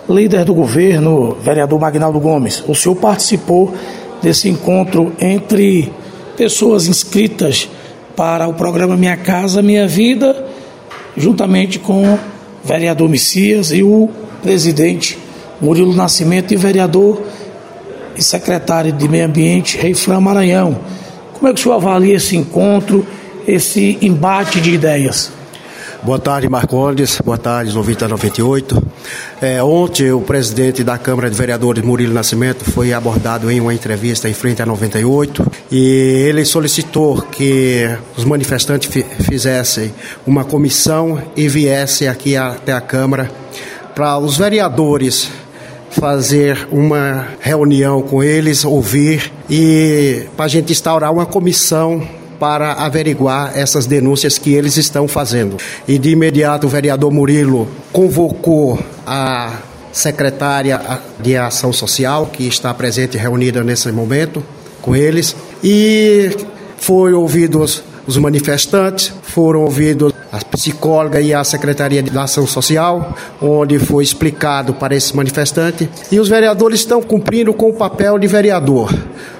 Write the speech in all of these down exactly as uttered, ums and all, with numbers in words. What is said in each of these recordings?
líder do governo, vereador Magnaldo Gomes, o senhor participou desse encontro entre pessoas inscritas para o programa Minha Casa Minha Vida, juntamente com o vereador Messias e o presidente Murilo Nascimento e vereador e secretário de Meio Ambiente, Reifran Maranhão. Como é que o senhor avalia esse encontro, esse embate de ideias? Boa tarde, Marcondes. Boa tarde, ouvintes da noventa e oito. É, ontem, o presidente da Câmara de Vereadores, Murilo Nascimento, foi abordado em uma entrevista em frente à noventa e oito e ele solicitou que os manifestantes fizessem uma comissão e viessem aqui até a Câmara para os vereadores fazer uma reunião com eles, ouvir e para a gente instaurar uma comissão para averiguar essas denúncias que eles estão fazendo. E de imediato o vereador Murilo convocou a secretária de Ação Social, que está presente e reunida nesse momento com eles, e foram ouvidos os manifestantes, foram ouvidos a psicóloga e a Secretaria de Ação Social, onde foi explicado para esses manifestantes, e os vereadores estão cumprindo com o papel de vereador,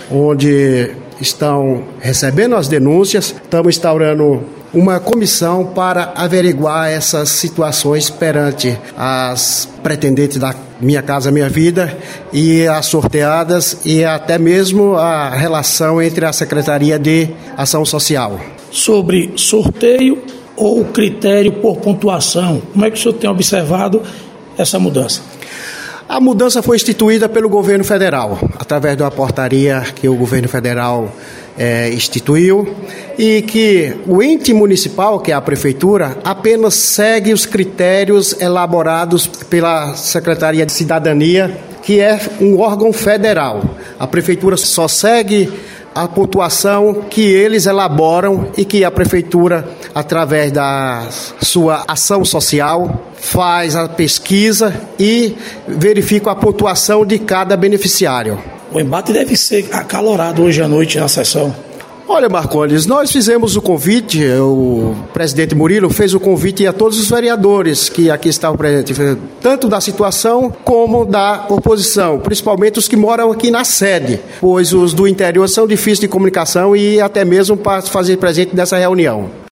onde estão recebendo as denúncias, estamos instaurando uma comissão para averiguar essas situações perante as pretendentes da Minha Casa Minha Vida e as sorteadas e até mesmo a relação entre a Secretaria de Ação Social. Sobre sorteio ou critério por pontuação, como é que o senhor tem observado essa mudança? A mudança foi instituída pelo governo federal, através de uma portaria que o governo federal é, instituiu, e que o ente municipal, que é a prefeitura, apenas segue os critérios elaborados pela Secretaria de Cidadania, que é um órgão federal. A prefeitura só segue a pontuação que eles elaboram e que a prefeitura, através da sua ação social, faz a pesquisa e verifica a pontuação de cada beneficiário. O embate deve ser acalorado hoje à noite na sessão. Olha, Marcondes, nós fizemos o convite, o presidente Murilo fez o convite a todos os vereadores que aqui estavam presentes, tanto da situação como da oposição, principalmente os que moram aqui na sede, pois os do interior são difíceis de comunicação e até mesmo para fazer presente nessa reunião.